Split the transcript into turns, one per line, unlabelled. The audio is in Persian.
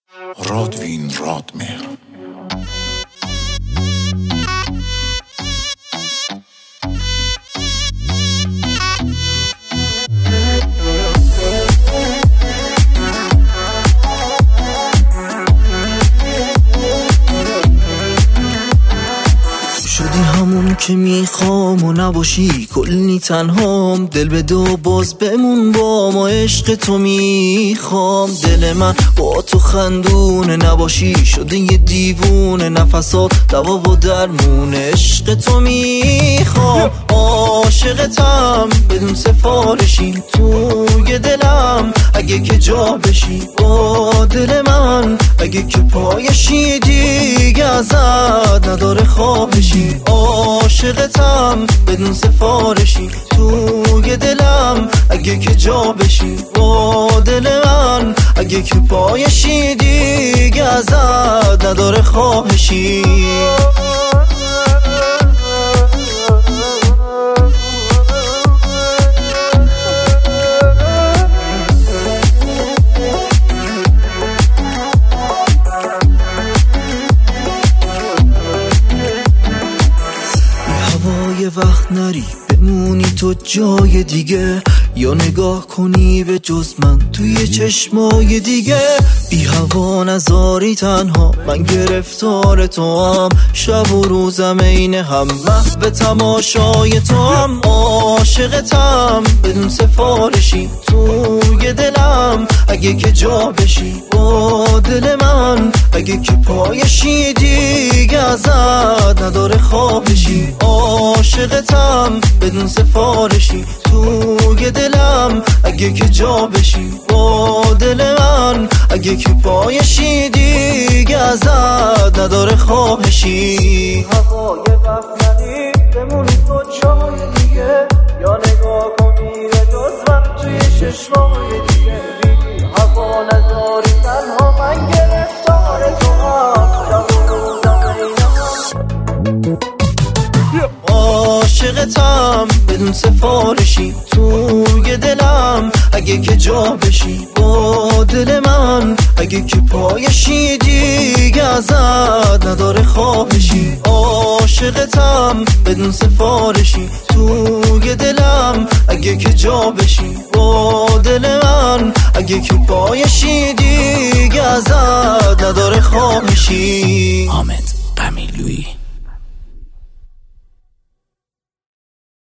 رادوین رادمهر.
شدی همون که میخوام و نباشی کلی تنهام، دل به دو باز بمون با ما، عشق تو میخوام. دل من با تو خندونه نباشی شده یه دیوونه، نفسات دوا و درمون، عشق تو میخوام. عاشقتم بدون سفارشی توی دلم، اگه که جا بشی با دل من، اگه که پایشی دیگه ازت نداره خواهشی. عاشقتم بدون سفارشی توی دلم، اگه که جا بشی با دل من، اگه که پایشی دیگه ازت نداره خواهشی. یه وقت نری بمونی تو جای دیگه، یا نگاه کنی به جز من توی چشمای دیگه. بی هوا نذاری تنها، من گرفتار تو هم، شب و روزم عین هم، محو تماشای تو هم. عاشقتم بدون سفارشی توی دلم، اگه که جا بشی با دل من، اگه که پایشی دیگه ازت نداره خواهشی. عاشقتم بدون سفارشی توی دلم، اگه که جا بشی با دل من، اگه که پایشی دیگه ازت نداره خواهشی. هوای وحدتی بمونی تو جای دیگه، یا نگاه کنی به جز من توی چشمای دیگه. بی هوا نذاری تنها، من گرفتار تو هم، شب و روزم عین هم. عاشقتم بدون سفارشی توی دلم، اگه که جا بشی با دل من، اگه که پایشی دیگه ازت نداره خواهشی. عاشقتم بدون سفارشی توی دلم، اگه که جا بشی با دل من، اگه که پایشی دیگه ازت نداره خواهشی.
حامد قمیلویی.